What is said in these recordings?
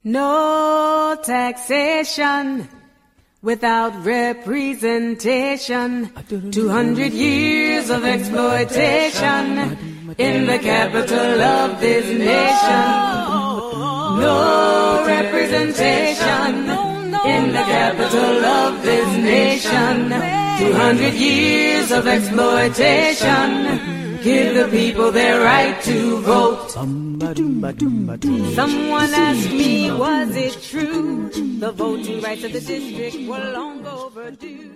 No taxation without representation. 200 years of exploitation in the capital of this nation. No representation in the capital of this nation. 200 years of exploitation. Give the people their right to vote. Someone asked me, was it true? The voting rights of the district were long overdue.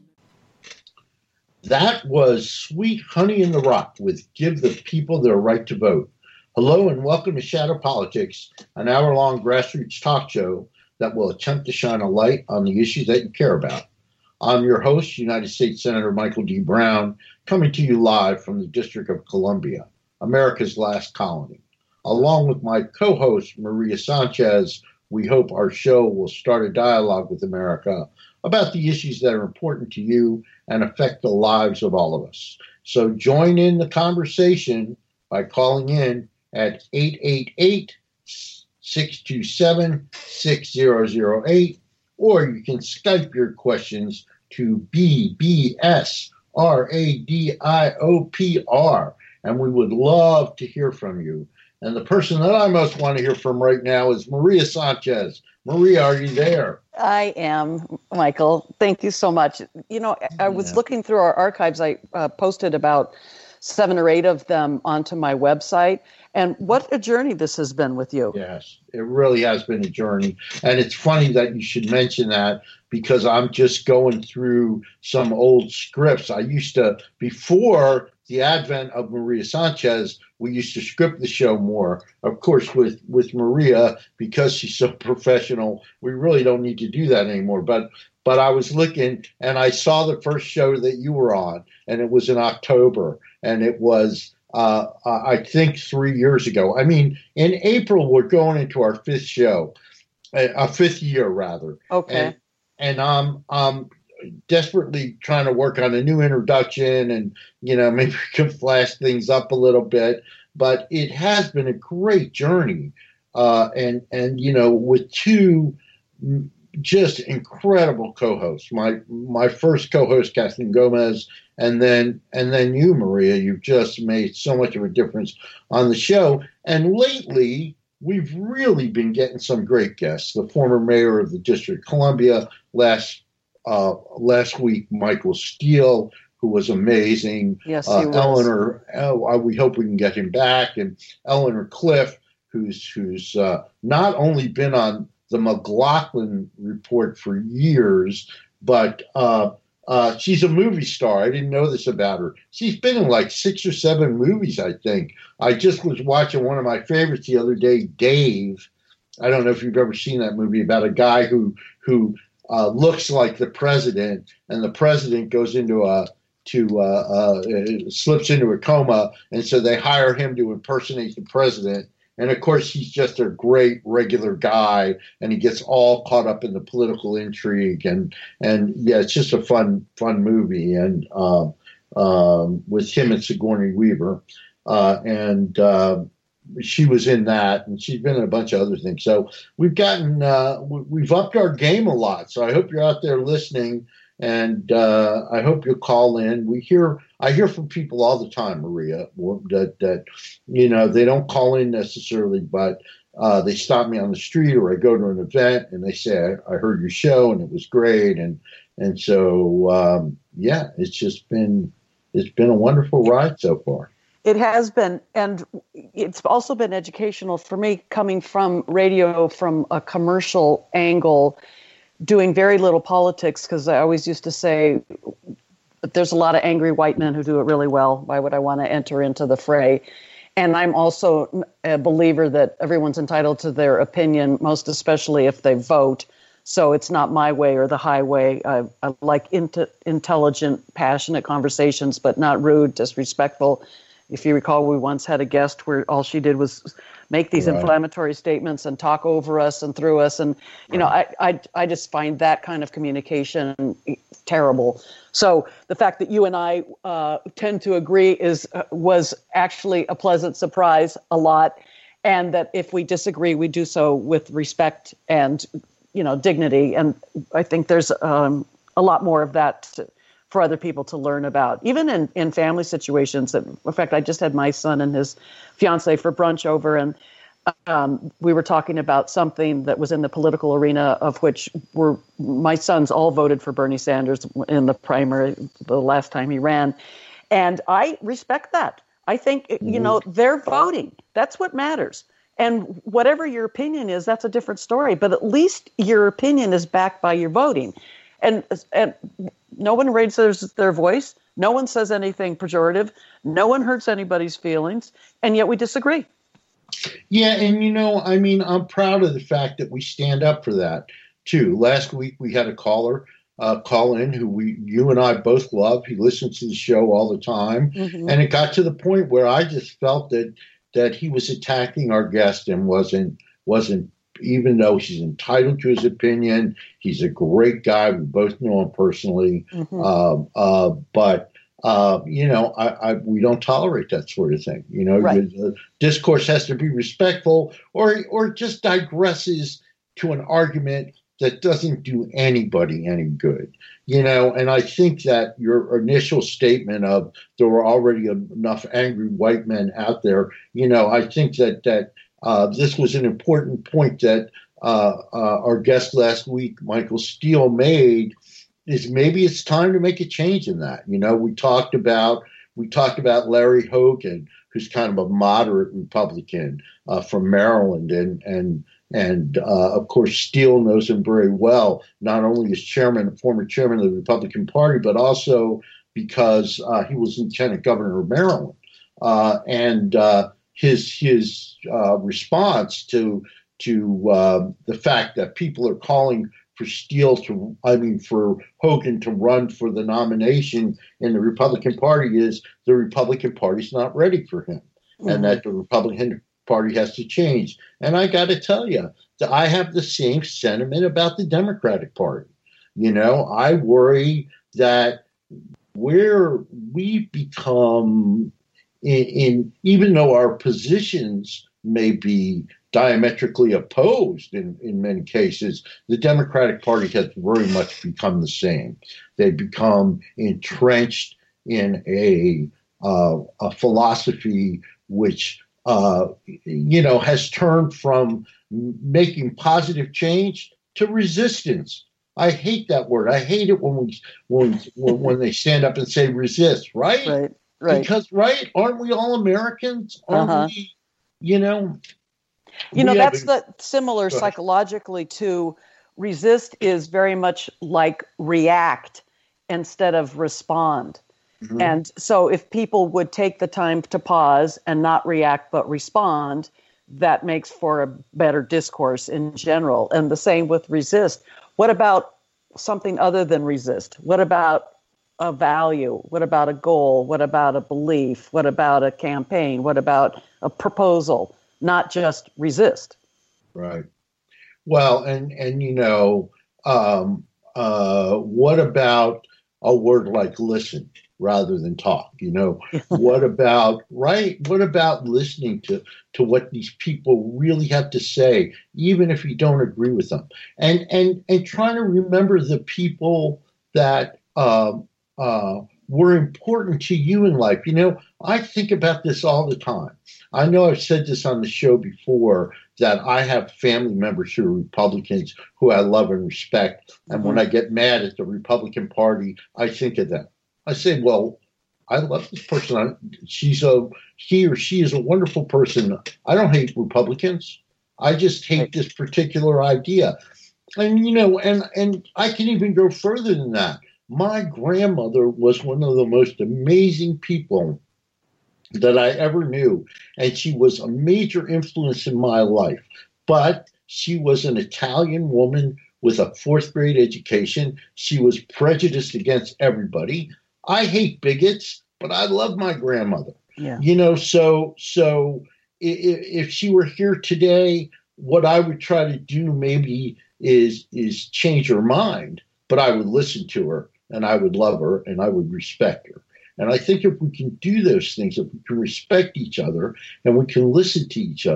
That was Sweet Honey in the Rock with Give the People Their Right to Vote. Hello and welcome to Shadow Politics, an hour-long grassroots talk show that will attempt to shine a light on the issues that you care about. I'm your host, United States Senator Michael D. Brown, coming to you live from the District of Columbia, America's last colony. Along with my co-host, Maria Sanchez, we hope our show will start a dialogue with America about the issues that are important to you and affect the lives of all of us. So join in the conversation by calling in at 888-627-6008, or you can Skype your questions to BBSRADIOPR, and we would love to hear from you. And the person that I most want to hear from right now is Maria Sanchez. Maria, are you there? I am, Michael. Thank you so much. You know, I was looking through our archives. I posted about 7 or 8 of them onto my website. And what a journey this has been with you. Yes, it really has been a journey. And it's funny that you should mention that because I'm just going through some old scripts. I used to, before the advent of Maria Sanchez, we used to script the show more. Of course, with Maria, because she's so professional, we really don't need to do that anymore. But I was looking and I saw the first show that you were on, and it was in October, and it was I think 3 years ago. I mean, in April, we're going into our 5th show, a 5th year rather. Okay. And I'm desperately trying to work on a new introduction, and maybe we can flash things up a little bit. But it has been a great journey, and with 2 just incredible co-hosts. My first co-host, Kathleen Gomez, and then you, Maria. You've just made so much of a difference on the show. And lately, we've really been getting some great guests. The former mayor of the District of Columbia last week, Michael Steele, who was amazing. Yes, he was. Eleanor, we hope we can get him back, and Eleanor Cliff, who's not only been on the McLaughlin Report for years, but she's a movie star. I didn't know this about her. She's been in like 6 or 7 movies, I think. I just was watching one of my favorites the other day, Dave. I don't know if you've ever seen that movie, about a guy who looks like the president, and the president goes slips into a coma, and so they hire him to impersonate the president. And of course, he's just a great regular guy, and he gets all caught up in the political intrigue. And yeah, it's just a fun movie. And with him and Sigourney Weaver, and she was in that, and she's been in a bunch of other things. So we've upped our game a lot. So I hope you're out there listening, and I hope you'll call in. I hear from people all the time, Maria, that they don't call in necessarily, but they stop me on the street, or I go to an event and they say, I heard your show and it was great. And so, it's been a wonderful ride so far. It has been, and it's also been educational for me, coming from radio from a commercial angle, doing very little politics, because I always used to say, there's a lot of angry white men who do it really well. Why would I want to enter into the fray? And I'm also a believer that everyone's entitled to their opinion, most especially if they vote. So it's not my way or the highway. I like intelligent, passionate conversations, but not rude, disrespectful. If you recall, we once had a guest where all she did was make these inflammatory statements and talk over us and through us. And, I just find that kind of communication terrible. So the fact that you and I tend to agree was actually a pleasant surprise a lot. and that if we disagree, we do so with respect and, dignity. And I think there's a lot more of that for other people to learn about, even in family situations. In fact, I just had my son and his fiance for brunch over, and we were talking about something that was in the political arena, of which my sons all voted for Bernie Sanders in the primary the last time he ran. And I respect that. I think, they're voting. That's what matters. And whatever your opinion is, that's a different story. But at least your opinion is backed by your voting. And no one raises their voice. No one says anything pejorative. No one hurts anybody's feelings. And yet we disagree. Yeah, and I'm proud of the fact that we stand up for that too. Last week we had a caller call in who you and I both love. He listens to the show all the time, and it got to the point where I just felt that he was attacking our guest and wasn't. Even though he's entitled to his opinion, he's a great guy. We both know him personally, but. We don't tolerate that sort of thing. Right. The discourse has to be respectful, or just digresses to an argument that doesn't do anybody any good. And I think that your initial statement of there were already enough angry white men out there, I think that this was an important point that our guest last week, Michael Steele, made. Is maybe it's time to make a change in that. We talked about Larry Hogan, who's kind of a moderate Republican from Maryland, and of course Steele knows him very well, not only as former chairman of the Republican Party, but also because he was lieutenant governor of Maryland, and his response to the fact that people are calling for Hogan to run for the nomination in the Republican Party is the Republican Party's not ready for him, and that the Republican Party has to change. And I got to tell you that I have the same sentiment about the Democratic Party. I worry that where we become, even though our positions may be diametrically opposed in many cases, the Democratic Party has very much become the same. They become entrenched in a philosophy which has turned from making positive change to resistance. I hate that word. I hate it when they stand up and say resist. Right. Because aren't we all Americans? Aren't we? That's the similar psychologically to resist is very much like react instead of respond. And so if people would take the time to pause and not react but respond, that makes for a better discourse in general. And the same with resist. What about something other than resist? What about a value? What about a goal? What about a belief? What about a campaign? What about a proposal? Not just resist. Right. Well, and what about a word like listen rather than talk? What about listening to what these people really have to say, even if you don't agree with them, and trying to remember the people that were important to you in life. I think about this all the time. I know I've said this on the show before, that I have family members who are Republicans who I love and respect. And when I get mad at the Republican Party, I think of them. I say, well, I love this person. He or she is a wonderful person. I don't hate Republicans. I just hate this particular idea. And, and I can even go further than that. My grandmother was one of the most amazing people that I ever knew, and she was a major influence in my life. But she was an Italian woman with a fourth grade education. She was prejudiced against everybody. I hate bigots, but I love my grandmother. Yeah. So if she were here today, what I would try to do maybe is change her mind, but I would listen to her, and I would love her, and I would respect her. And I think if we can do those things, if we can respect each other and we can listen to each other,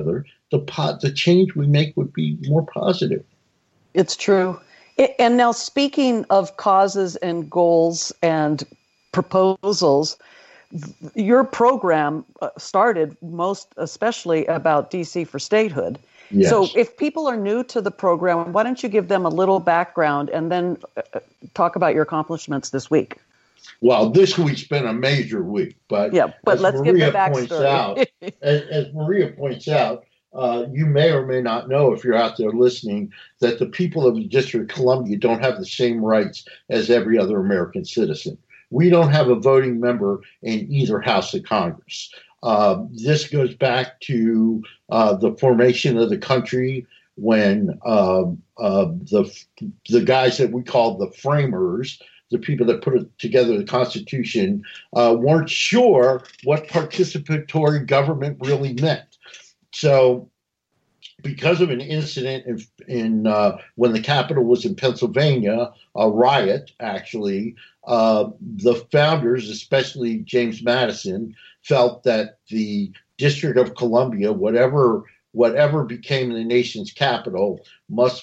the change we make would be more positive. It's true. And now, speaking of causes and goals and proposals, your program started most especially about DC for statehood. Yes. So if people are new to the program, why don't you give them a little background and then talk about your accomplishments this week? Well, this week's been a major week, but let's give the backstory. As Maria points out, you may or may not know, if you're out there listening, that the people of the District of Columbia don't have the same rights as every other American citizen. We don't have a voting member in either house of Congress. This goes back to the formation of the country, when the guys that we call the framers, the people that put together the Constitution, weren't sure what participatory government really meant. So because of an incident in when the Capitol was in Pennsylvania, a riot, actually, the founders, especially James Madison, felt that the District of Columbia, whatever became the nation's capital, must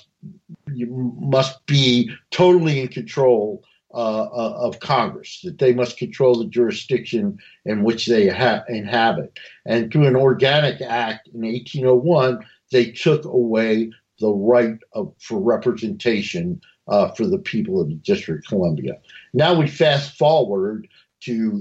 be totally in control of Congress, that they must control the jurisdiction in which they inhabit. And through an organic act in 1801, they took away the right for representation for the people of the District of Columbia. Now we fast forward to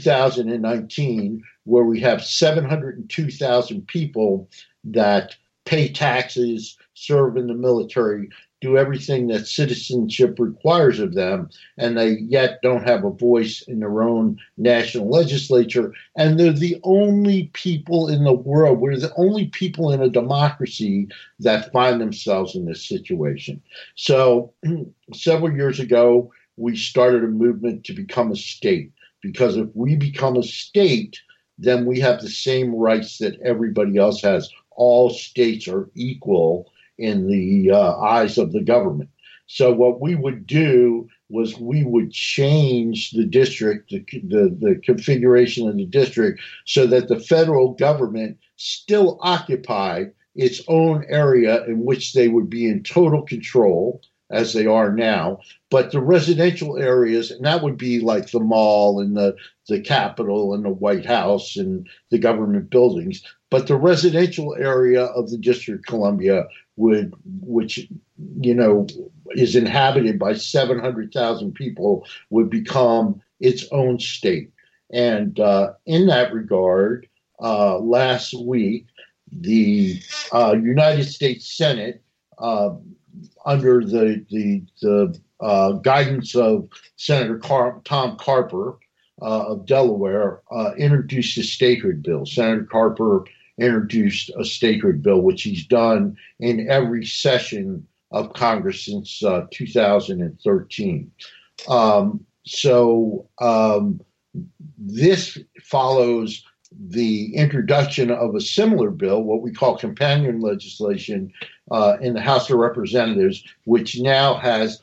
2019, where we have 702,000 people that pay taxes, serve in the military, do everything that citizenship requires of them, and they yet don't have a voice in their own national legislature. And they're the only people in the world, we're the only people in a democracy that find themselves in this situation. So several years ago, we started a movement to become a state, because if we become a state, then we have the same rights that everybody else has. All states are equal in the eyes of the government. So what we would do was we would change the district, the configuration of the district, so that the federal government still occupied its own area in which they would be in total control, as they are now. But the residential areas, and that would be like the mall and the Capitol and the White House and the government buildings, but the residential area of the District of Columbia, which is inhabited by 700,000 people, would become its own state. And in that regard, last week, the United States Senate, under the guidance of Senator Tom Carper of Delaware, introduced a statehood bill. Senator Carper introduced a statehood bill, which he's done in every session of Congress since 2013. This follows the introduction of a similar bill, what we call companion legislation, in the House of Representatives, which now has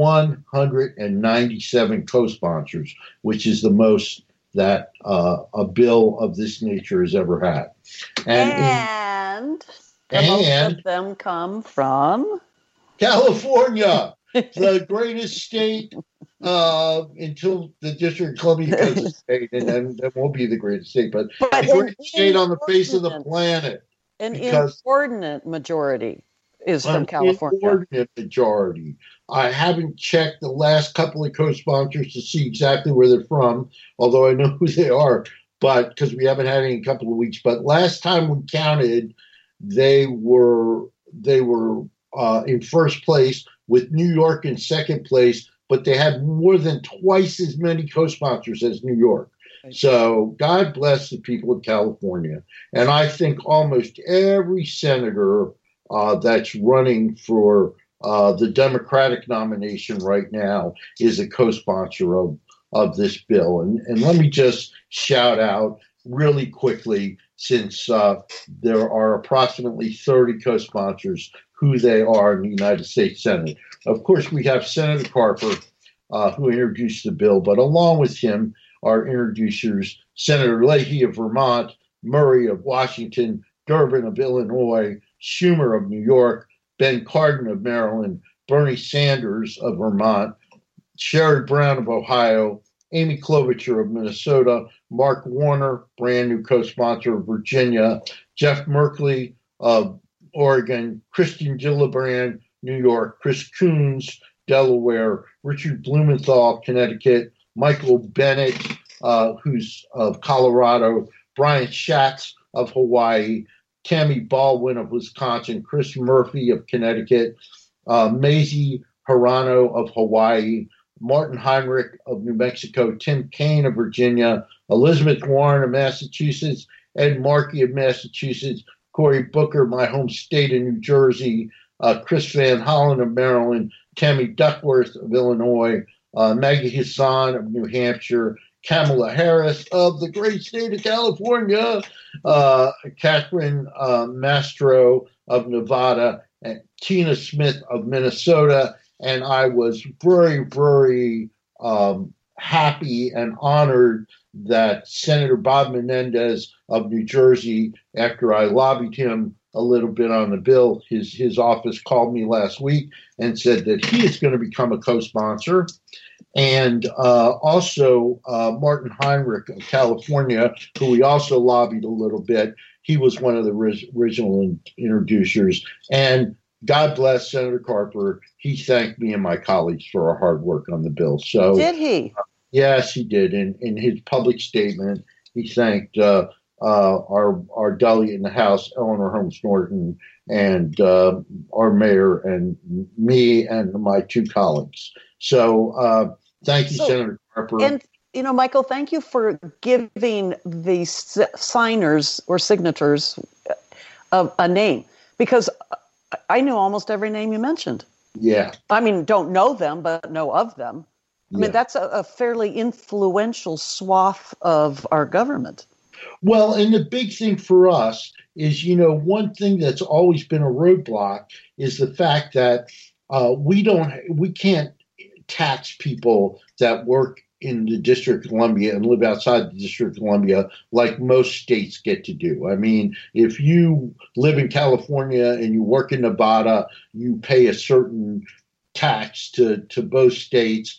197 co-sponsors, which is the most that a bill of this nature has ever had. And most of them come from California, the greatest state until the District of Columbia becomes a state, and then won't be the greatest state, but the greatest state on the face of the planet. An inordinate majority is from California. Inordinate majority. I haven't checked the last couple of co-sponsors to see exactly where they're from, although I know who they are, but because we haven't had any in a couple of weeks. But last time we counted, they were in first place, with New York in second place, but they had more than twice as many co-sponsors as New York. So God bless the people of California. And I think almost every senator that's running for the Democratic nomination right now is a co-sponsor of this bill. And let me just shout out really quickly, since there are approximately 30 co-sponsors, who they are in the United States Senate. Of course, we have Senator Carper, who introduced the bill, but along with him are introducers Senator Leahy of Vermont, Murray of Washington, Durbin of Illinois, Schumer of New York, Ben Cardin of Maryland, Bernie Sanders of Vermont, Sherrod Brown of Ohio, Amy Klobuchar of Minnesota, Mark Warner, brand new co-sponsor of Virginia, Jeff Merkley of Oregon, Christian Gillibrand, New York, Chris Coons, Delaware, Richard Blumenthal, Connecticut, Michael Bennett, who's of Colorado, Brian Schatz of Hawaii, Tammy Baldwin of Wisconsin, Chris Murphy of Connecticut, Mazie Hirano of Hawaii, Martin Heinrich of New Mexico, Tim Kaine of Virginia, Elizabeth Warren of Massachusetts, Ed Markey of Massachusetts, Cory Booker, my home state of New Jersey, Chris Van Hollen of Maryland, Tammy Duckworth of Illinois, Maggie Hassan of New Hampshire, Kamala Harris of the great state of California, Catherine Mastro of Nevada, and Tina Smith of Minnesota. And I was very, very happy and honored that Senator Bob Menendez of New Jersey, after I lobbied him a little bit on the bill, his office called me last week and said that he is going to become a co-sponsor. And also Martin Heinrich of California, who we also lobbied a little bit. He was one of the original introducers. And God bless Senator Carper. He thanked me and my colleagues for our hard work on the bill. So did he? Yes, he did. In his public statement, he thanked our delegate in the House, Eleanor Holmes Norton, and our mayor, and me and my two colleagues. So thank you, Senator Carper. And, Michael, thank you for giving the signers or signators a name, because I knew almost every name you mentioned. Yeah. I mean, don't know them, but know of them. I mean, that's a fairly influential swath of our government. Well, and the big thing for us is, one thing that's always been a roadblock is the fact that we can't tax people that work in the District of Columbia and live outside the District of Columbia like most states get to do. I mean, if you live in California and you work in Nevada, you pay a certain tax to both states.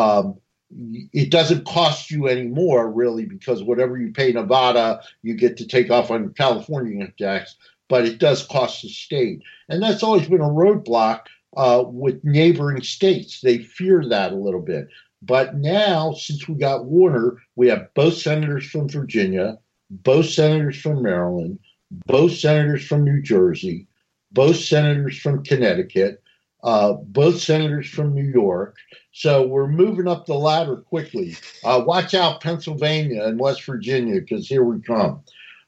It doesn't cost you any more, really, because whatever you pay Nevada, you get to take off on California tax, but it does cost the state. And that's always been a roadblock with neighboring states. They fear that a little bit. But now, since we got Warner, we have both senators from Virginia, both senators from Maryland, both senators from New Jersey, both senators from Connecticut, both senators from New York. So we're moving up the ladder quickly. Watch out, Pennsylvania and West Virginia, because here we come.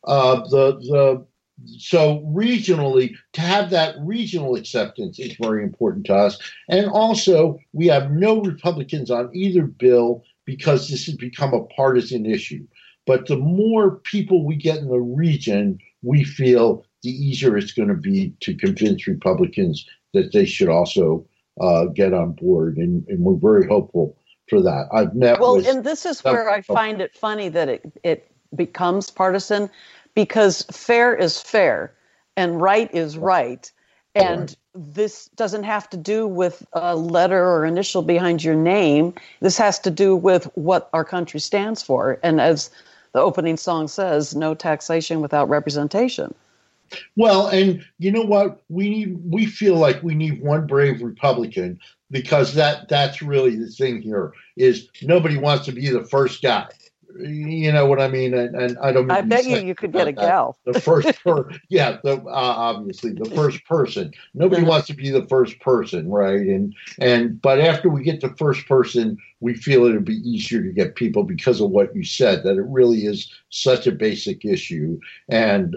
So regionally, to have that regional acceptance is very important to us. And also, we have no Republicans on either bill because this has become a partisan issue. But the more people we get in the region, we feel the easier it's going to be to convince Republicans that they should also get on board. And we're very hopeful for that. I've met with, and this is where I find it funny that it becomes partisan, because fair is fair and right is right. And this doesn't have to do with a letter or initial behind your name. This has to do with what our country stands for. And as the opening song says, no taxation without representation. Well, and you know what? We feel like we need one brave Republican, because that's really the thing here is nobody wants to be the first guy. You know what I mean? And I don't. I bet you could get a gal. The first obviously the first person. Nobody wants to be the first person, right? But after we get the first person, we feel it'll be easier to get people because of what you said, that it really is such a basic issue. And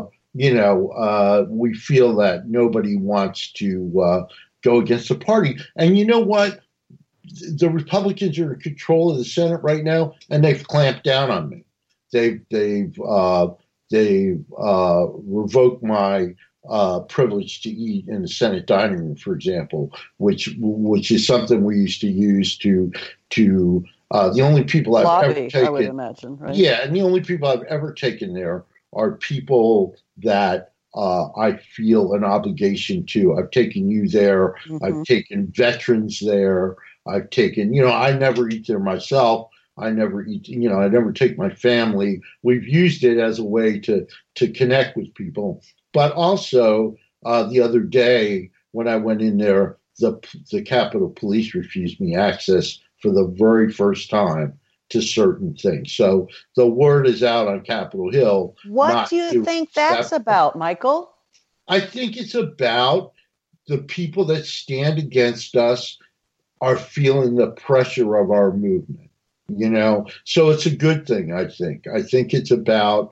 we feel that nobody wants to go against the party. And you know what? The Republicans are in control of the Senate right now, and they've clamped down on me. They've revoked my privilege to eat in the Senate dining room, for example, which is something we used to use to the only people I've lobby, ever taken. I would imagine, right? Yeah, and the only people I've ever taken there are people that I feel an obligation to. I've taken you there. Mm-hmm. I've taken veterans there. I've taken, I never eat there myself. I never eat, I never take my family. We've used it as a way to connect with people. But also, the other day when I went in there, the Capitol Police refused me access for the very first time to certain things. So the word is out on Capitol Hill. What do you think that's about, Michael? I think it's about the people that stand against us are feeling the pressure of our movement. So it's a good thing, I think. I think it's about,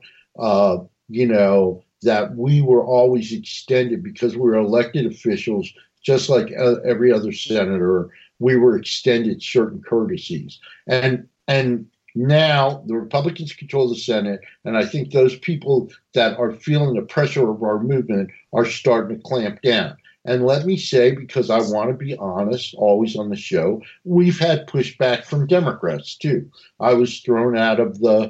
that we were always extended because we were elected officials, just like every other senator, we were extended certain courtesies. And now the Republicans control the Senate, and I think those people that are feeling the pressure of our movement are starting to clamp down. And let me say, because I want to be honest, always on the show, we've had pushback from Democrats too. I was thrown out of the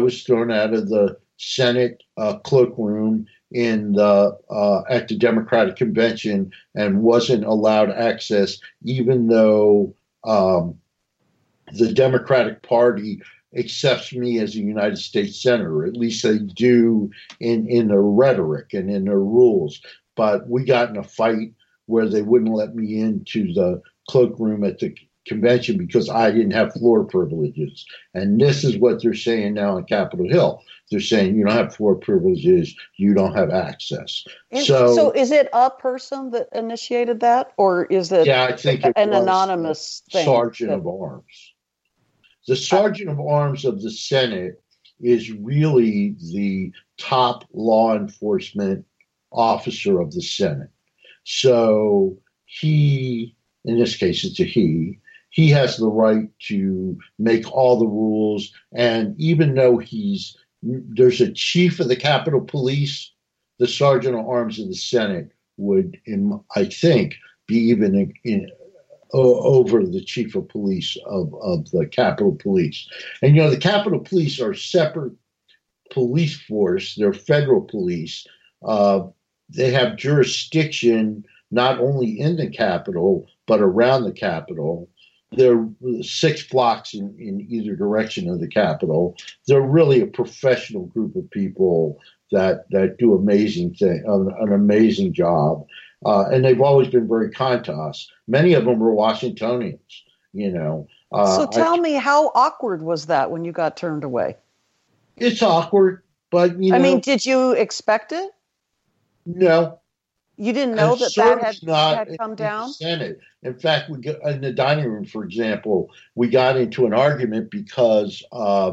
Senate cloakroom at the Democratic convention and wasn't allowed access, even though the Democratic Party accepts me as a United States senator. At least they do in their rhetoric and in their rules. But we got in a fight where they wouldn't let me into the cloakroom at the convention because I didn't have floor privileges. And this is what they're saying now on Capitol Hill. They're saying you don't have floor privileges, you don't have access. So is it a person that initiated that, or is it I think an anonymous thing? Sergeant of Arms. The Sergeant of Arms of the Senate is really the top law enforcement officer of the Senate. So he, in this case, it's a he has the right to make all the rules. And even though there's a chief of the Capitol Police, the Sergeant of Arms of the Senate would, I think, be even over the chief of police of the Capitol Police. And, the Capitol Police are a separate police force. They're federal police. They have jurisdiction not only in the Capitol, but around the Capitol. They're 6 blocks in either direction of the Capitol. They're really a professional group of people that do an amazing job. And they've always been very kind to us. Many of them were Washingtonians, So tell me, how awkward was that when you got turned away? It's awkward, but, did you expect it? No. You didn't know that had come down? The Senate. In fact, in the dining room, for example, we got into an argument because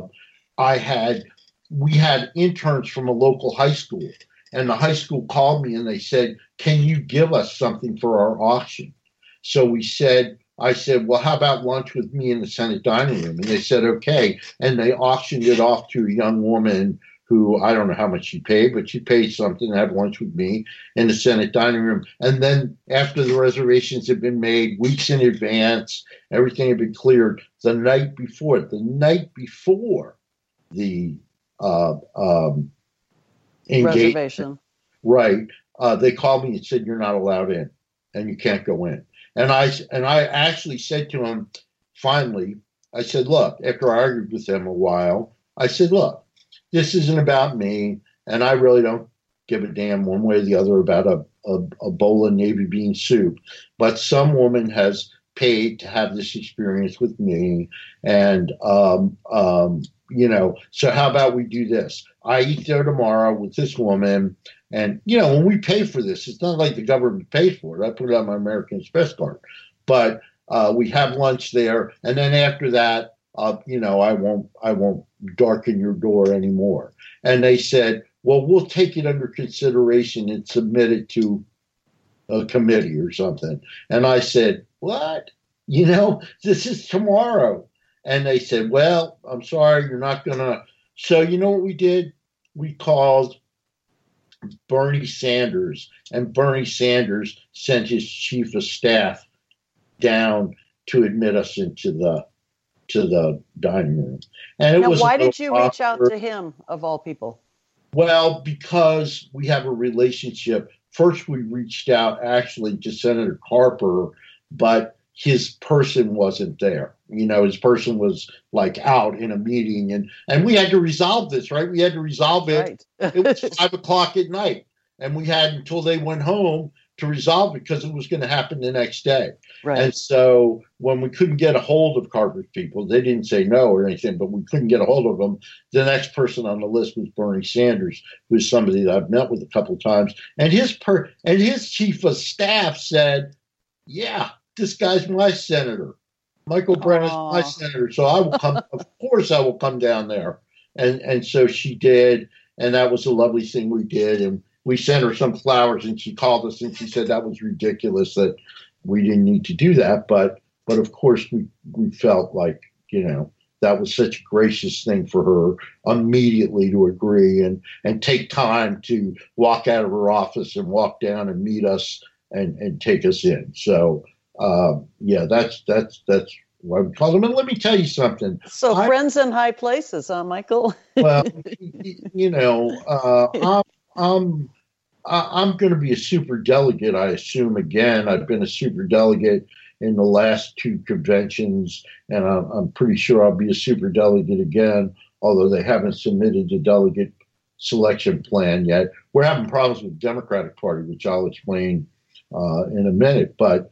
we had interns from a local high school, and the high school called me and they said, "Can you give us something for our auction?" So I said, "Well, how about lunch with me in the Senate dining room?" And they said, "Okay." And they auctioned it off to a young woman who, I don't know how much she paid, but she paid something to have lunch with me in the Senate dining room. And then after the reservations had been made weeks in advance, everything had been cleared the night before the reservation. Right. They called me and said, "You're not allowed in and you can't go in." And I actually said to him, finally, I said, "Look," after I argued with them a while, I said, "Look, this isn't about me, and I really don't give a damn one way or the other about a bowl of Navy bean soup. But some woman has paid to have this experience with me, and so how about we do this? I eat there tomorrow with this woman, and when we pay for this, it's not like the government pays for it. I put it on my American Express card, but we have lunch there, and then after that, I won't darken your door anymore." And they said, "Well, we'll take it under consideration and submit it to a committee or something." And I said, "What? This is tomorrow." And they said, "Well, I'm sorry, you're not going to." So you know what we did? We called Bernie Sanders, and Bernie Sanders sent his chief of staff down to admit us into the dining room. And why did you reach out to him, of all people? Well, because we have a relationship. First, we reached out actually to Senator Carper, but his person wasn't there. His person was like out in a meeting, and we had to resolve this, right? We had to resolve it. Right. It was 5 o'clock at night, and we had until they went home to resolve it because it was going to happen the next day. Right. And so when we couldn't get a hold of Carter's people, they didn't say no or anything, but we couldn't get a hold of them. The next person on the list was Bernie Sanders, who's somebody that I've met with a couple of times. And his chief of staff said, yeah, this guy's my senator. Michael Brennan's my senator. So I will come, of course I will come down there. And so she did. And that was a lovely thing we did. And we sent her some flowers, and she called us and she said that was ridiculous, that we didn't need to do that. But of course we felt like, that was such a gracious thing for her immediately to agree and take time to walk out of her office and walk down and meet us and take us in. So that's what I would call them. And let me tell you something. So friends in high places, huh, Michael? Well, I'm going to be a super delegate, I assume, again. I've been a super delegate in the last 2 conventions, and I'm pretty sure I'll be a super delegate again, although they haven't submitted the delegate selection plan yet. We're having problems with the Democratic Party, which I'll explain in a minute. But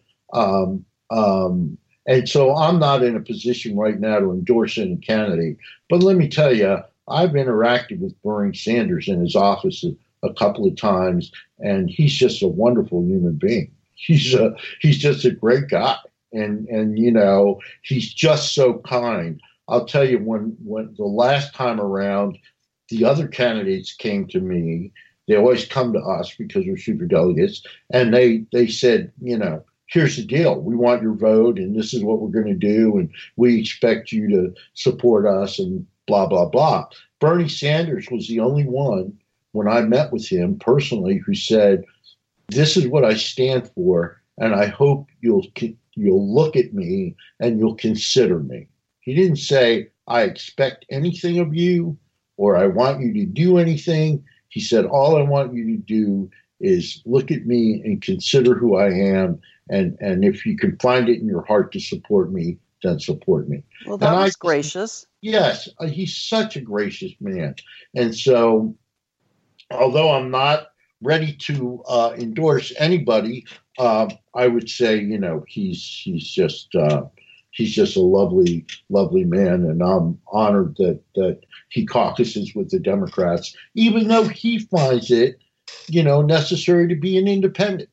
and so I'm not in a position right now to endorse any candidate. But let me tell you, I've interacted with Bernie Sanders in his office a couple of times, and he's just a wonderful human being. He's just a great guy, and he's just so kind. I'll tell you, when the last time around, the other candidates came to me. They always come to us because we're super delegates, and they said, here's the deal. We want your vote, and this is what we're going to do, and we expect you to support us, and blah blah blah. Bernie Sanders was the only one, when I met with him personally, who said, this is what I stand for, and I hope you'll look at me and you'll consider me. He didn't say, I expect anything of you or I want you to do anything. He said, all I want you to do is look at me and consider who I am, and if you can find it in your heart to support me, then support me. Well, that was gracious. Yes, he's such a gracious man. And so, although I'm not ready to endorse anybody, I would say, he's just a lovely, lovely man, and I'm honored that he caucuses with the Democrats, even though he finds it, necessary to be an independent.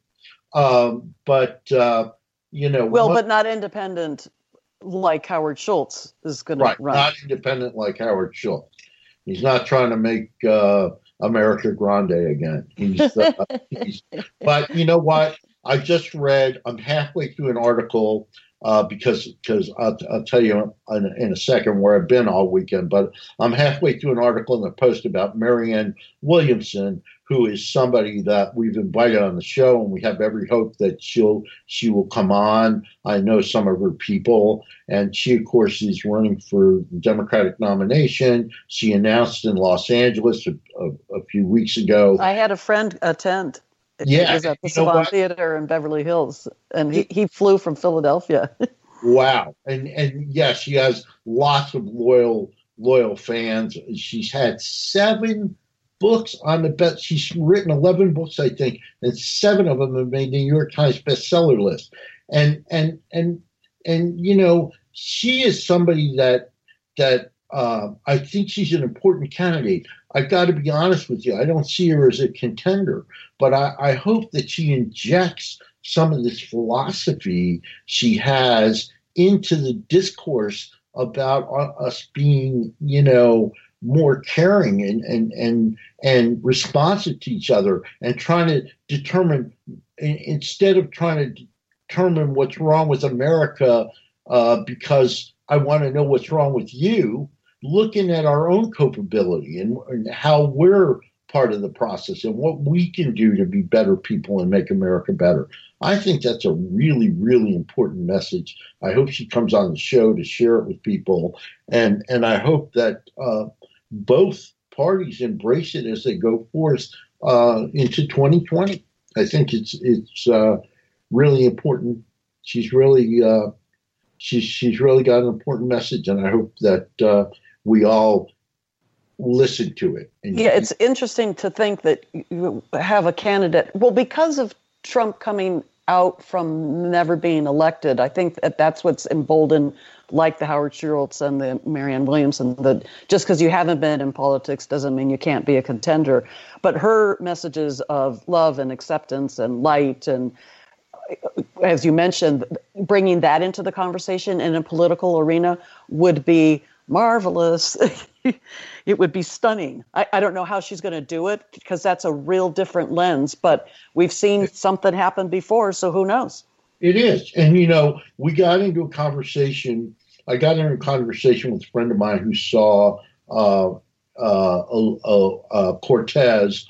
But not independent like Howard Schultz is going to run. Not independent like Howard Schultz. He's not trying to make America Grande again. But you know what? I just read. I'm halfway through an article because I'll tell you in a second where I've been all weekend. But I'm halfway through an article in the Post about Marianne Williamson, who is somebody that we've invited on the show, and we have every hope that she will come on. I know some of her people, and she, of course, is running for the Democratic nomination. She announced in Los Angeles a few weeks ago. I had a friend attend. Yeah, he was at the Savant Theater in Beverly Hills, and he flew from Philadelphia. Wow, and yes, she has lots of loyal fans. She's had 7 books on the best. She's written 11 books, I think, and 7 of them have made the New York Times bestseller list. And she is somebody that I think she's an important candidate. I've got to be honest with you. I don't see her as a contender, but I hope that she injects some of this philosophy she has into the discourse about us being, more caring and responsive to each other, and trying to determine, instead of trying to determine what's wrong with America because I want to know what's wrong with you, looking at our own culpability and how we're part of the process and what we can do to be better people and make America better. I think that's a really, really important message. I hope she comes on the show to share it with people. And I hope that both parties embrace it as they go forth into 2020. I think it's really important. She's really she's really got an important message, and I hope that we all listen to it. Yeah, it's interesting to think that you have a candidate. Well, because of Trump coming out from never being elected, I think that's what's emboldened, like the Howard Schultz and the Marianne Williamson, that just because you haven't been in politics doesn't mean you can't be a contender. But her messages of love and acceptance and light, and as you mentioned, bringing that into the conversation in a political arena would be marvelous. It would be stunning. I don't know how she's going to do it, because that's a real different lens, but we've seen something happen before, so who knows? It is. And, we got into a conversation. I got into a conversation with a friend of mine who saw Ocasio-Cortez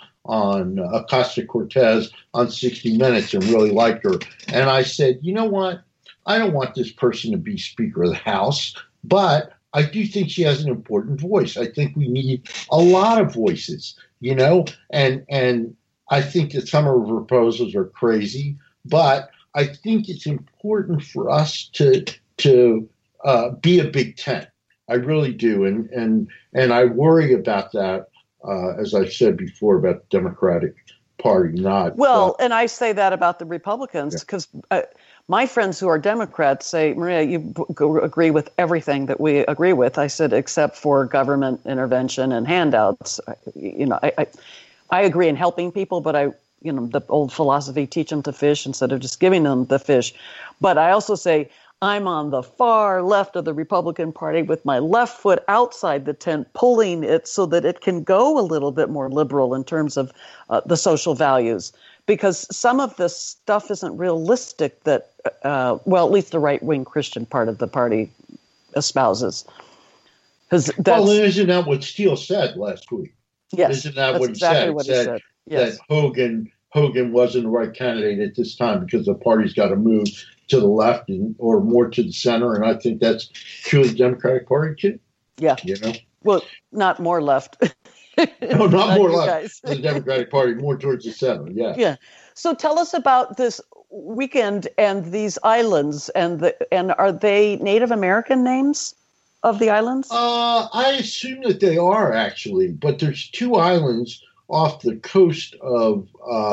on 60 Minutes and really liked her. And I said, you know what? I don't want this person to be Speaker of the House, but I do think she has an important voice. I think we need a lot of voices, and I think that some of her proposals are crazy, but I think it's important for us to be a big tent. I really do, and I worry about that, as I said before, about the Democratic Party not. Well, and I say that about the Republicans, because my friends who are Democrats say, Maria, you agree with everything that we agree with. I said, except for government intervention and handouts. I agree in helping people, but the old philosophy, teach them to fish instead of just giving them the fish. But I also say, I'm on the far left of the Republican Party with my left foot outside the tent, pulling it so that it can go a little bit more liberal in terms of the social values. Because some of this stuff isn't realistic that, at least the right-wing Christian part of the party espouses. Well, isn't that what Steele said last week? Yes, isn't that what exactly he what said? He said. Yes. That Hogan wasn't the right candidate at this time because the party's got to move to the left or more to the center, and I think that's true of the Democratic Party too. Yeah. Well, not more left. No, not more left. The Democratic Party, more towards the center. Yeah. Yeah. So tell us about this weekend and these islands, and are they Native American names of the islands? I assume that they are actually, but there's two islands off the coast of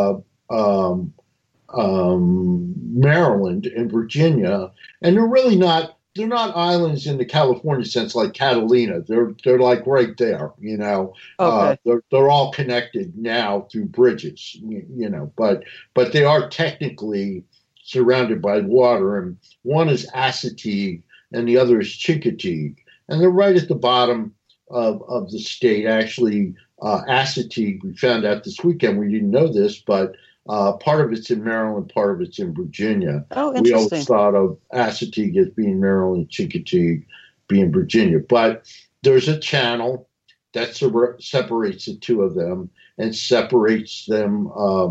Maryland and Virginia, and they're really not. They're not islands in the California sense, like Catalina. They're like right there, Okay. They're all connected now through bridges, But they are technically surrounded by water, and one is Assateague and the other is Chincoteague, and they're right at the bottom of the state. Actually, Assateague, we found out this weekend. We didn't know this, but part of it's in Maryland, part of it's in Virginia. Oh, interesting. We always thought of Assateague as being Maryland, Chincoteague being Virginia. But there's a channel that separates the two of them and separates them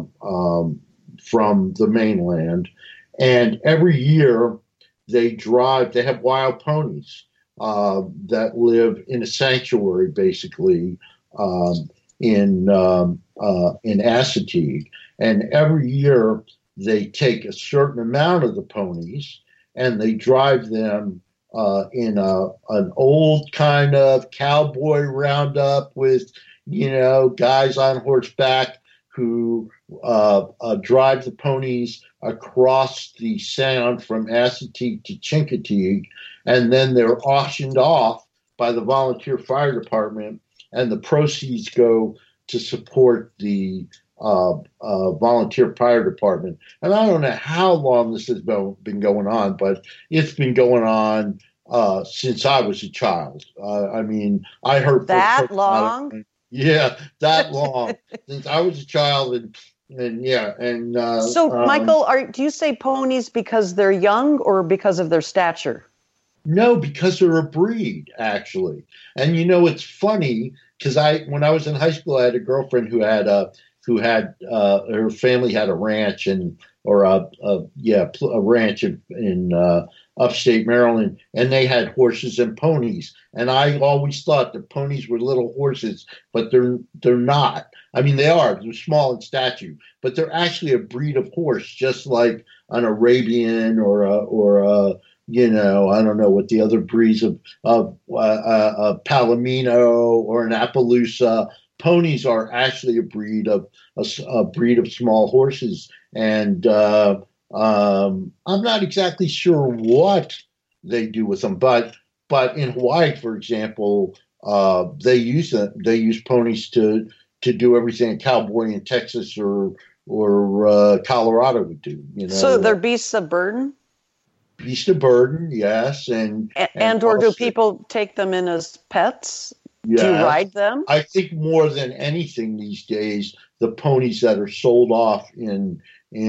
from the mainland. And every year they have wild ponies that live in a sanctuary, basically, in Assateague. And every year they take a certain amount of the ponies and they drive them in an old kind of cowboy roundup with, guys on horseback who drive the ponies across the sound from Assateague to Chincoteague. And then they're auctioned off by the volunteer fire department, and the proceeds go to support the volunteer fire department. And I don't know how long this has been going on, but it's been going on since I was a child. I heard that long. Yeah, that long since I was a child, So, Michael, do you say ponies because they're young or because of their stature? No, because they're a breed, actually. And it's funny because when I was in high school, I had a girlfriend who had who had her family had a ranch a ranch in upstate Maryland, and they had horses and ponies. And I always thought that ponies were little horses, but they're not. I mean, they are. They're small in stature, but they're actually a breed of horse, just like an Arabian or a I don't know what the other breeds of Palomino or an Appaloosa. Ponies are actually a breed of small horses, and I'm not exactly sure what they do with them, but in Hawaii, for example, they use ponies to do everything a cowboy in Texas or Colorado would do. So they're beasts of burden. Beast of burden, yes, and or do people take them in as pets? Yeah. Do you ride them? I think more than anything these days, the ponies that are sold off in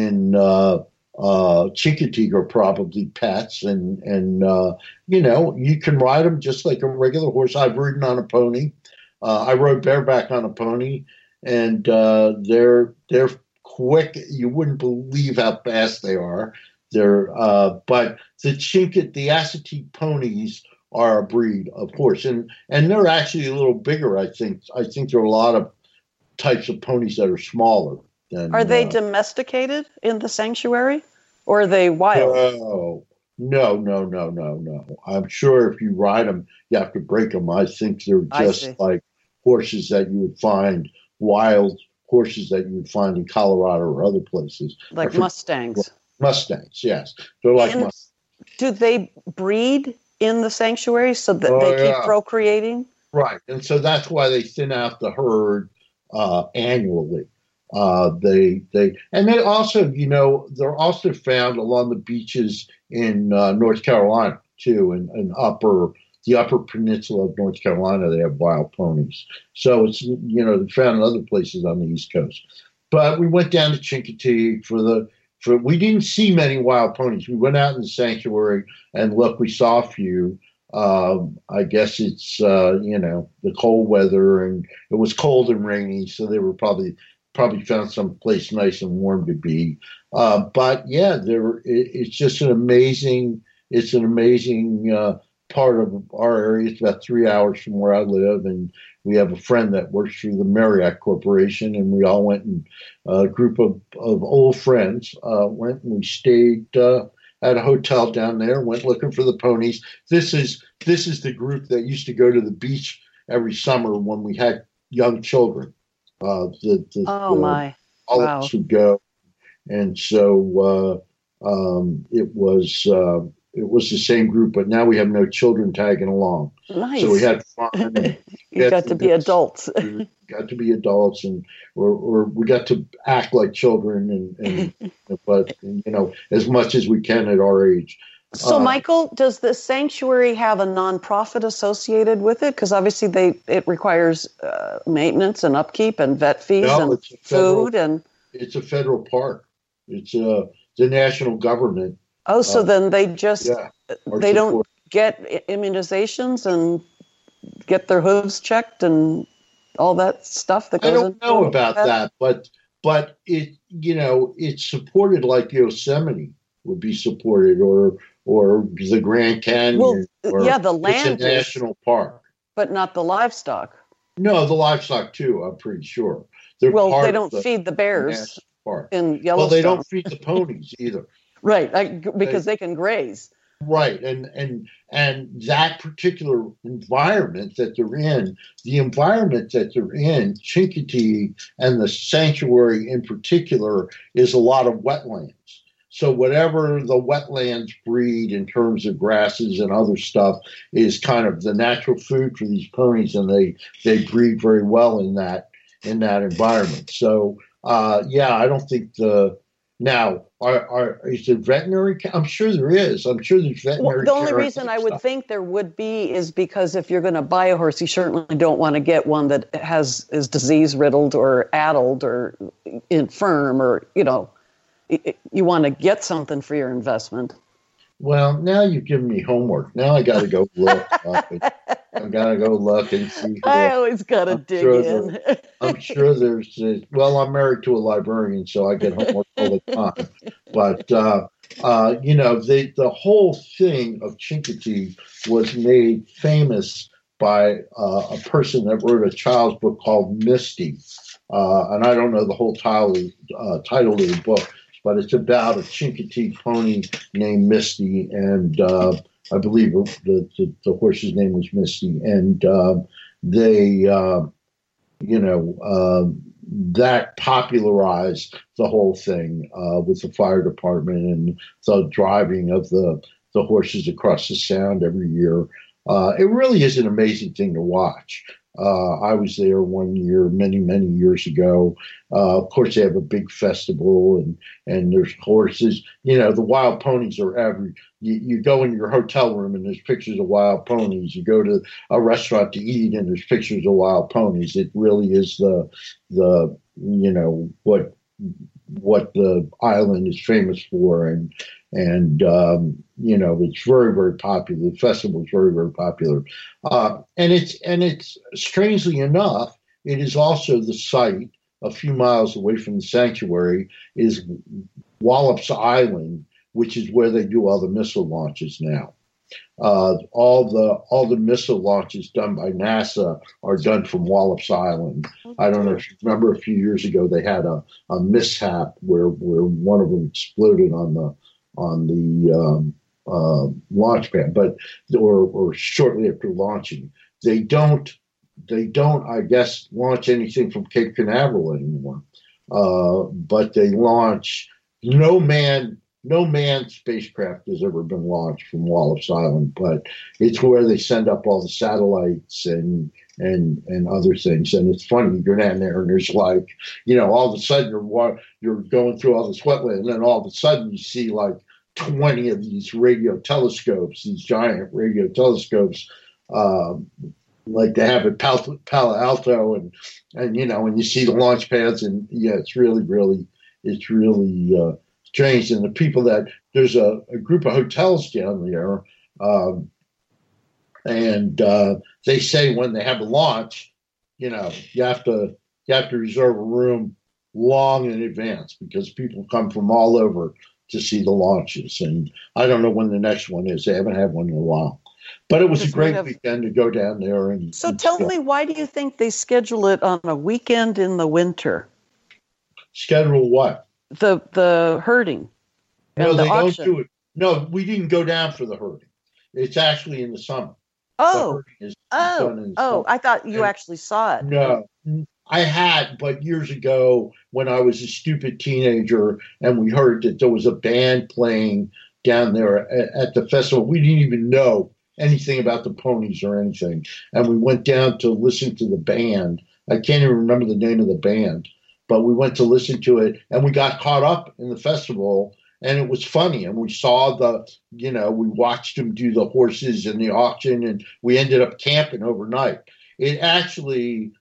Chincoteague are probably pets, and you can ride them just like a regular horse. I've ridden on a pony. I rode bareback on a pony, and they're quick. You wouldn't believe how fast they are. But the Assateague ponies are a breed of horse, and they're actually a little bigger. I think there are a lot of types of ponies that are smaller. Are they domesticated in the sanctuary, or are they wild? No. I'm sure if you ride them, you have to break them. I think they're just like horses that you would find, wild horses that you would find in Colorado or other places. Like Mustangs. Mustangs, yes. They're like Mustangs. Do they breed in the sanctuary so that they keep procreating? Right, and so that's why they thin out the herd annually. They also, they're also found along the beaches in North Carolina too, and the upper peninsula of North Carolina. They have wild ponies. So it's they're found in other places on the East Coast. But we went down to Chincoteague we didn't see many wild ponies. We went out in the sanctuary and look, we saw a few. I guess it's, the cold weather, and it was cold and rainy. So they were probably found some place nice and warm to be. But yeah, it's just an amazing part of our area. It's about 3 hours from where I live, and we have a friend that works for the Marriott Corporation, and we all went, and a group of old friends went, and we stayed at a hotel down there, went looking for the ponies. This is the group that used to go to the beach every summer when we had young children. All of us would go, and so it was the same group, but now we have no children tagging along. Nice. So we had fun. You got to be adults. Got to be adults, and or we got to act like children, and but as much as we can at our age. So, Michael, does the sanctuary have a nonprofit associated with it? Because obviously it requires maintenance and upkeep and vet fees and food. It's a federal park. It's the national government. Oh, so then they just they don't get immunizations and get their hooves checked and all that stuff that goes. I don't know about that, but it it's supported like Yosemite would be supported, or the Grand Canyon. The land it's a national park, but not the livestock. No, the livestock too. I'm pretty sure. They don't feed the bears in Yellowstone. Well, they don't feed the ponies either. Right, because they can graze. Right, and that particular environment that they're in, Chincoteague and the sanctuary in particular, is a lot of wetlands. So whatever the wetlands breed in terms of grasses and other stuff is kind of the natural food for these ponies, and they breed very well in that environment. So I don't think is there veterinary? I'm sure there is. I'm sure there's veterinary. The only reason I would think there would be is because if you're going to buy a horse, you certainly don't want to get one that is disease riddled or addled or infirm, or you want to get something for your investment. Well, now you've given me homework. Now I got to go look. I'm gonna go look and see. I always gotta I'm dig sure in. I'm sure there's. Well, I'm married to a librarian, so I get homework all the time. But the whole thing of Chincoteague was made famous by a person that wrote a child's book called Misty, and I don't know the whole title of the book, but it's about a Chincoteague pony named Misty, and I believe the horse's name was Misty, and they, that popularized the whole thing with the fire department and the driving of the horses across the Sound every year. It really is an amazing thing to watch. I was there one year, many, many years ago. Of course, they have a big festival, and there's horses. The wild ponies are every. You go in your hotel room and there's pictures of wild ponies. You go to a restaurant to eat and there's pictures of wild ponies. It really is the what the island is famous for, and it's very, very popular. The festival is very, very popular, and it's strangely enough, it is also the site a few miles away from the sanctuary is Wallops Island, which is where they do all the missile launches now. All the missile launches done by NASA are done from Wallops Island. I don't know if you remember, a few years ago they had a mishap where one of them exploded on the launch pad, or shortly after launching. They don't, I guess, launch anything from Cape Canaveral anymore. But they launch no manned spacecraft has ever been launched from Wallops Island, but it's where they send up all the satellites and other things. And it's funny, you go down there and there's all of a sudden you're going through all this wetland, and then all of a sudden you see 20 of these radio telescopes, these giant radio telescopes, like they have at Palo Alto, and you see the launch pads, and it's really strange. And the people there's a group of hotels down there, and they say when they have a launch, you have to reserve a room long in advance because people come from all over to see the launches. And I don't know when the next one is. They haven't had one in a while. But it was a great weekend to go down there. So tell me, why do you think they schedule it on a weekend in the winter? Schedule what? The herding. No, they auction. don't do it. No, we didn't go down for the herding. It's actually in the summer. Oh, summer. I thought you actually saw it. No, I had, but years ago when I was a stupid teenager and we heard that there was a band playing down there at the festival. We didn't even know anything about the ponies or anything. And we went down to listen to the band. I can't even remember the name of the band, but we went to listen to it and we got caught up in the festival, and it was funny. And we saw we watched them do the horses and the auction, and we ended up camping overnight. It actually,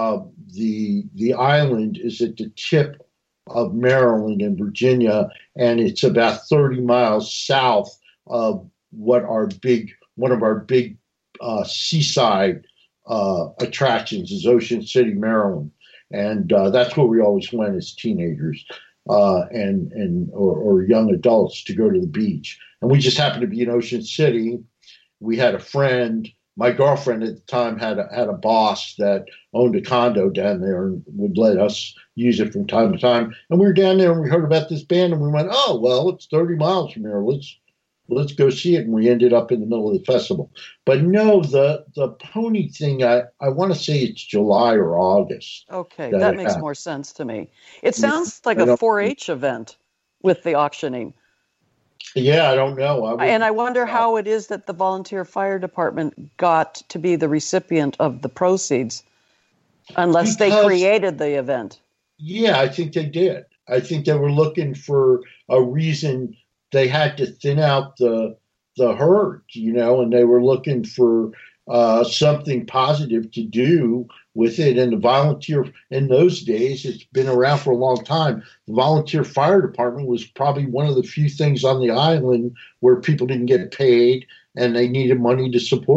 the island is at the tip of Maryland and Virginia, and it's about 30 miles south of one of our big seaside attractions is Ocean City, Maryland, and that's where we always went as teenagers or young adults to go to the beach. And we just happened to be in Ocean City. We had a friend. My girlfriend at the time had a boss that owned a condo down there and would let us use it from time to time. And we were down there and we heard about this band and we went, oh, well, it's 30 miles from here. Let's go see it. And we ended up in the middle of the festival. But no, the pony thing, I want to say it's July or August. Okay, that makes more sense to me. It sounds like a 4-H event with the auctioning. Yeah, I don't know. I wonder how it is that the volunteer fire department got to be the recipient of the proceeds, unless they created the event. Yeah, I think they did. I think they were looking for a reason. They had to thin out the herd, and they were looking for something positive to do with it. And the volunteer, in those days, it's been around for a long time. The volunteer fire department was probably one of the few things on the island where people didn't get paid and they needed money to support it.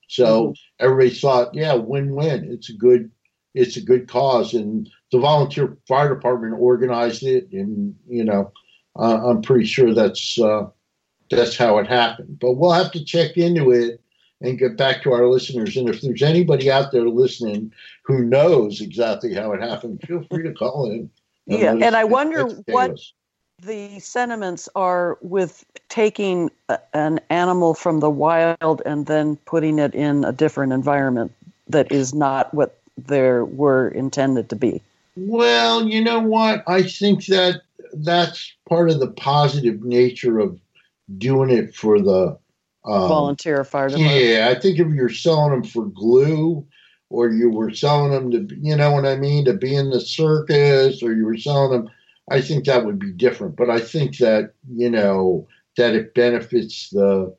So everybody thought, yeah, win-win. It's a good cause, and the volunteer fire department organized it, and I'm pretty sure that's how it happened. But we'll have to check into it and get back to our listeners. And if there's anybody out there listening who knows exactly how it happened, feel free to call in. And I wonder what the sentiments are with taking an animal from the wild and then putting it in a different environment that is not what they were intended to be. Well, you know what? I think that's part of the positive nature of doing it for the volunteer fire department. Yeah, I think if you're selling them for glue, or you were selling them to, you know what I mean, to be in the circus, or you were selling them, I think that would be different. But I think that that it benefits the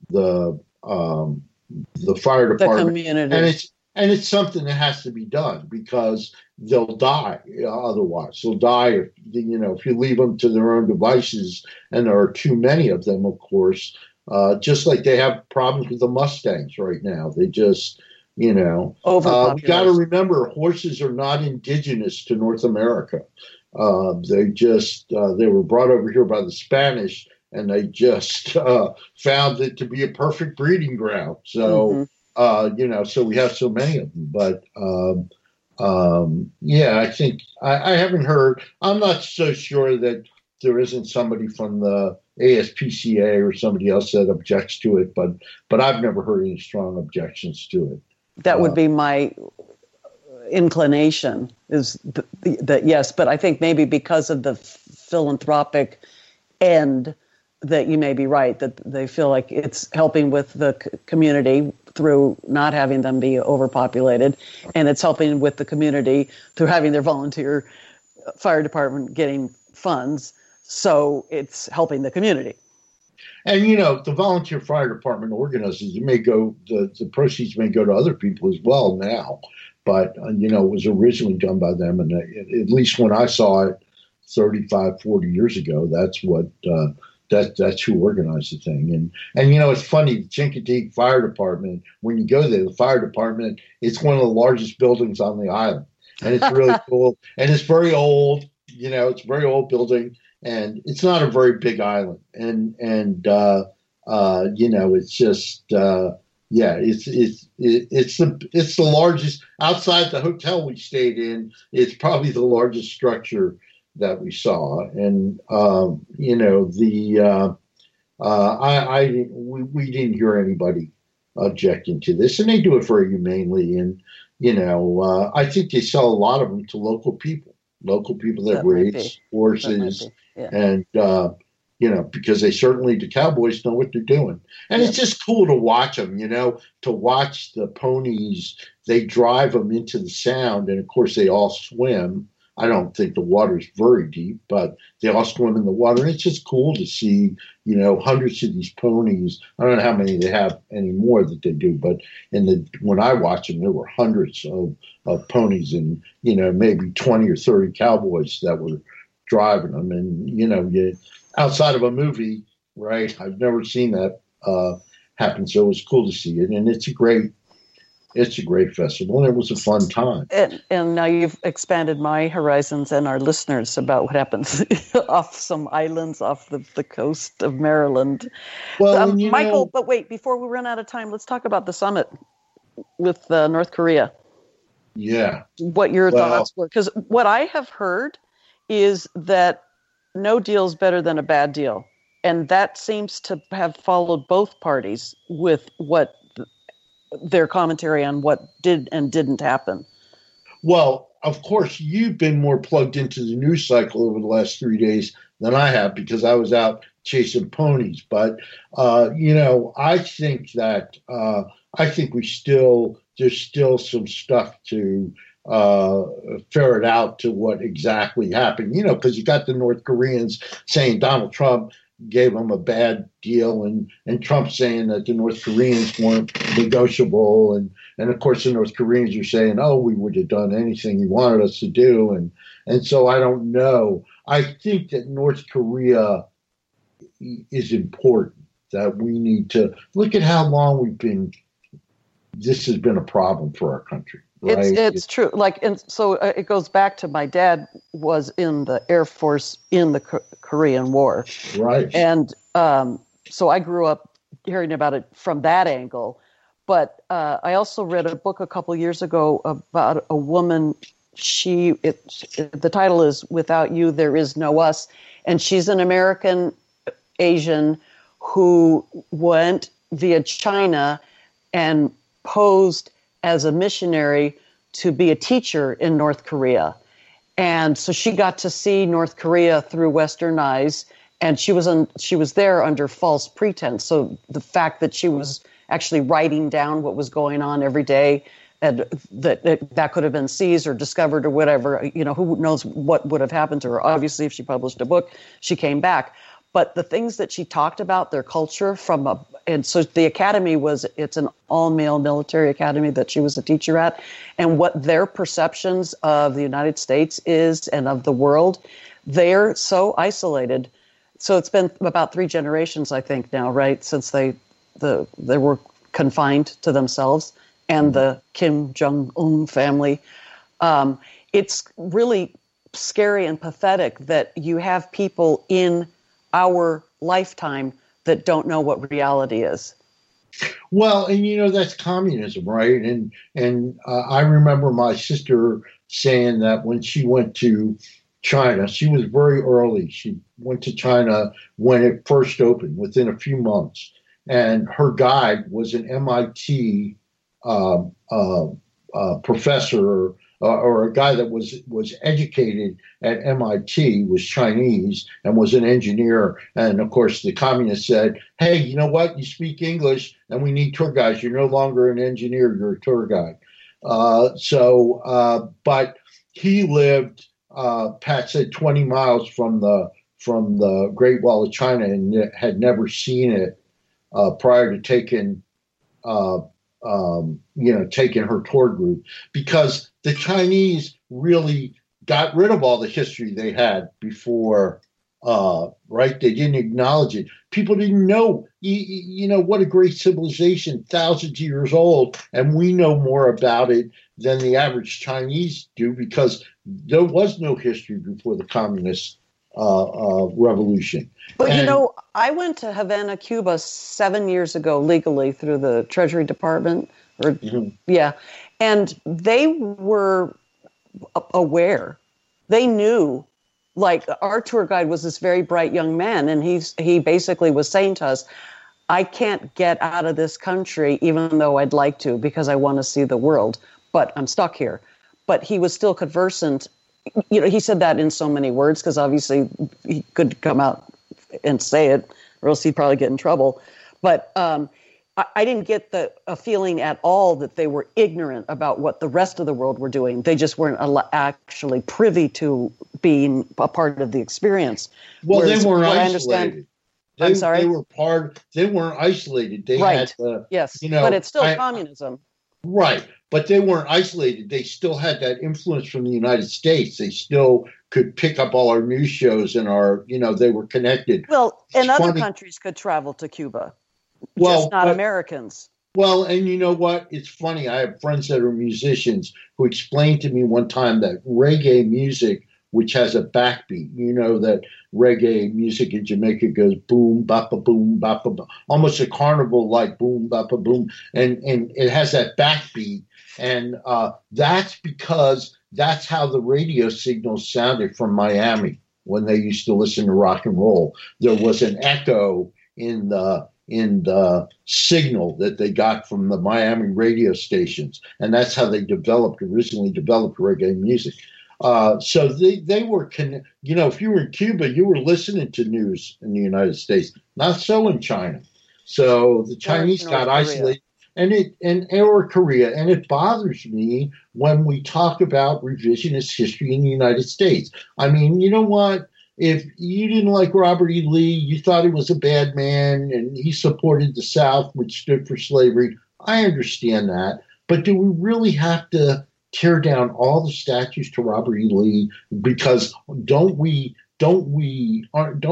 fire department, the community, and it's something that has to be done because they'll die otherwise. They'll die if you leave them to their own devices, and there are too many of them, of course. Just like they have problems with the Mustangs right now. They just, we got to remember horses are not indigenous to North America. They were brought over here by the Spanish, and they just found it to be a perfect breeding ground. So, so we have so many of them. But, I think I haven't heard. I'm not so sure that there isn't somebody from the ASPCA or somebody else that objects to it, but I've never heard any strong objections to it. That would be my inclination, is that yes, but I think maybe because of the philanthropic end that you may be right, that they feel like it's helping with the community through not having them be overpopulated, and it's helping with the community through having their volunteer fire department getting funds. So it's helping the community. And, the volunteer fire department organizers, the proceeds may go to other people as well now. But, it was originally done by them. And at least when I saw it 35, 40 years ago, that's what, that's who organized the thing. And it's funny, the Chincoteague Fire Department, when you go there, the fire department, it's one of the largest buildings on the island. And it's really cool. And it's very old, it's a very old building. And it's not a very big island, and it's just it's the largest outside the hotel we stayed in. It's probably the largest structure that we saw, and we didn't hear anybody objecting to this, and they do it very humanely, and I think they sell a lot of them to local people that raise horses. Yeah. And, because the cowboys know what they're doing. And it's just cool to watch them, to watch the ponies. They drive them into the sound. And, of course, they all swim. I don't think the water's very deep, but they all swim in the water. And it's just cool to see, hundreds of these ponies. I don't know how many they have anymore that they do, but when I watched them, there were hundreds of ponies and, maybe 20 or 30 cowboys that were driving them, and outside of a movie, right? I've never seen that happen, so it was cool to see it, and it's a great festival, and it was a fun time. And now you've expanded my horizons and our listeners about what happens off some islands off the coast of Maryland. Well, Michael, but wait, before we run out of time, let's talk about the summit with North Korea. Yeah, what your thoughts were, because what I have heard is that no deal is better than a bad deal. And that seems to have followed both parties with what their commentary on what did and didn't happen. Well, of course, you've been more plugged into the news cycle over the last 3 days than I have because I was out chasing ponies. But, I think that there's still some stuff to ferret out to what exactly happened, because you got the North Koreans saying Donald Trump gave them a bad deal and Trump saying that the North Koreans weren't negotiable. And of course, the North Koreans are saying, oh, we would have done anything he wanted us to do. And so I don't know. I think that North Korea is important, that we need to look at how long we've been this has been a problem for our country. Right? It's true. And so it goes back to my dad was in the Air Force in the Korean War. Right. And so I grew up hearing about it from that angle. But I also read a book a couple years ago about a woman. The title is "Without You, There Is No Us," and she's an American Asian who went via China and posed as a missionary to be a teacher in North Korea. And so she got to see North Korea through Western eyes, and she was there under false pretense. So the fact that she was actually writing down what was going on every day, and that could have been seized or discovered or whatever, who knows what would have happened to her. Obviously, if she published a book, she came back. But the things that she talked about, their culture and so the academy it's an all-male military academy that she was a teacher at, and what their perceptions of the United States is and of the world, they're so isolated. So it's been about 3 generations, I think now, right, since they were confined to themselves and the Kim Jong-un family. It's really scary and pathetic that you have people in our lifetime that don't know what reality is. Well, and that's communism, right? And I remember my sister saying that when she went to China, she was very early. She went to China when it first opened, within a few months. And her guide was an MIT professor or a guy that was educated at MIT, was Chinese and was an engineer. And of course, the communists said, "Hey, you know what? You speak English, and we need tour guides. You're no longer an engineer; you're a tour guide." But he lived, Pat said, 20 miles from the Great Wall of China and had never seen it prior to taking her tour group, because the Chinese really got rid of all the history they had before, right? They didn't acknowledge it. People didn't know, what a great civilization, thousands of years old, and we know more about it than the average Chinese do because there was no history before the communist revolution. But I went to Havana, Cuba 7 years ago legally through the Treasury Department. And they were aware. They knew, like our tour guide was this very bright young man, and he basically was saying to us, "I can't get out of this country even though I'd like to because I want to see the world, but I'm stuck here." But he was still conversant. He said that in so many words because obviously he could come out and say it or else he'd probably get in trouble. But I didn't get a feeling at all that they were ignorant about what the rest of the world were doing. They just weren't actually privy to being a part of the experience. Well, they weren't isolated. I'm sorry? They weren't isolated. They right. had yes, but it's still communism. Right. But they weren't isolated. They still had that influence from the United States. They still could pick up all our news shows and they were connected. Well, and other countries could travel to Cuba, just not Americans. Well, and you know what? It's funny. I have friends that are musicians who explained to me one time that reggae music, which has a backbeat, that reggae music in Jamaica goes boom, bapa, boom, bapa, boom, almost a carnival like boom, bapa, boom. And it has that backbeat. And that's because that's how the radio signals sounded from Miami when they used to listen to rock and roll. There was an echo in the signal that they got from the Miami radio stations. And that's how they originally developed reggae music. So they were, if you were in Cuba, you were listening to news in the United States, not so in China. So the Chinese got isolated. Or Korea. And it bothers me when we talk about revisionist history in the United States. I mean, you know what? If you didn't like Robert E. Lee, you thought he was a bad man and he supported the South, which stood for slavery. I understand that. But do we really have to tear down all the statues to Robert E. Lee? Because don't we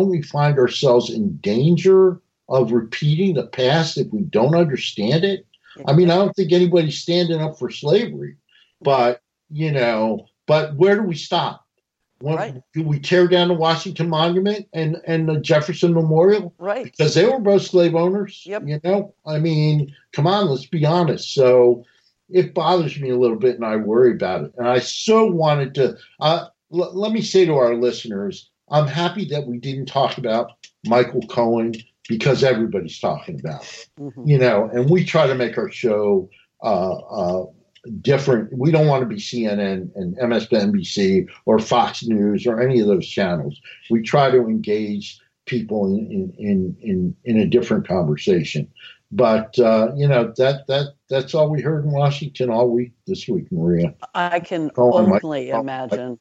find ourselves in danger of repeating the past if we don't understand it? I mean, I don't think anybody's standing up for slavery, but, but where do we stop? Right. Do we tear down the Washington Monument and the Jefferson Memorial? Right. Because they were both slave owners. Yep. I mean, come on, let's be honest. So it bothers me a little bit, and I worry about it. And I so wanted to let me say to our listeners, I'm happy that we didn't talk about Michael Cohen because everybody's talking about it. Mm-hmm. And we try to make our show different. We don't want to be CNN and MSNBC or Fox News or any of those channels. We try to engage people in a different conversation. But that's all we heard in Washington all week this week, Maria. I can only imagine.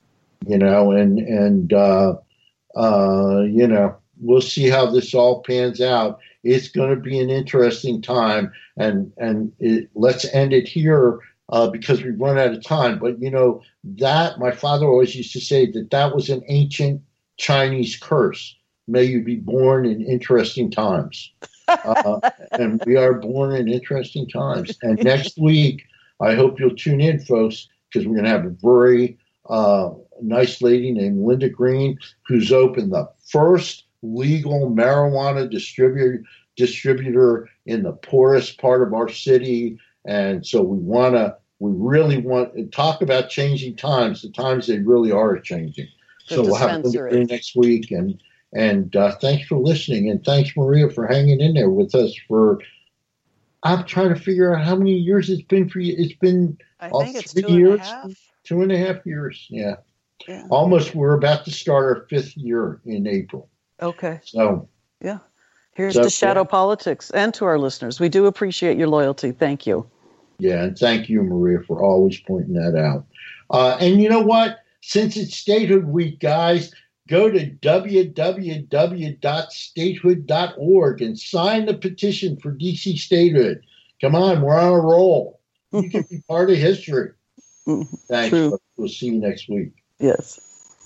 We'll see how this all pans out. It's going to be an interesting time, and let's end it here because we've run out of time. But that my father always used to say that was an ancient Chinese curse. May you be born in interesting times. And we are born in interesting times. And next week, I hope you'll tune in, folks, because we're going to have a very nice lady named Linda Green, who's opened the first legal marijuana distributor in the poorest part of our city. And so we really want to talk about changing times. The times they really are changing. So we'll have Linda Green next week. And thanks for listening. And thanks, Maria, for hanging in there with us I'm trying to figure out how many years it's been for you. It's been I think it's 2.5 years. 2.5 years. Yeah. Almost. We're about to start our 5th year in April. Okay. So. Yeah. Here's to Shadow Politics and to our listeners. We do appreciate your loyalty. Thank you. Yeah. And thank you, Maria, for always pointing that out. And you know what? Since it's Statehood Week, guys, go to www.statehood.org and sign the petition for DC statehood. Come on, we're on a roll. You can be part of history. Thanks. True. We'll see you next week. Yes.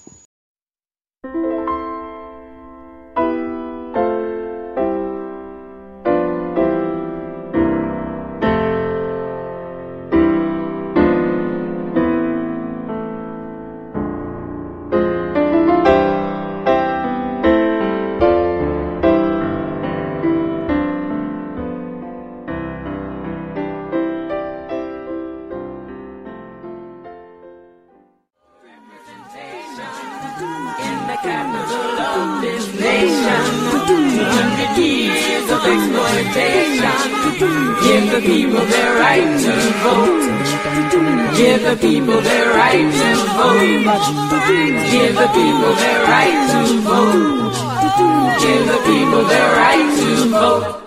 Give the people their right to vote. Give the people their right to vote. Give the people their right to vote. Give the people their right to vote.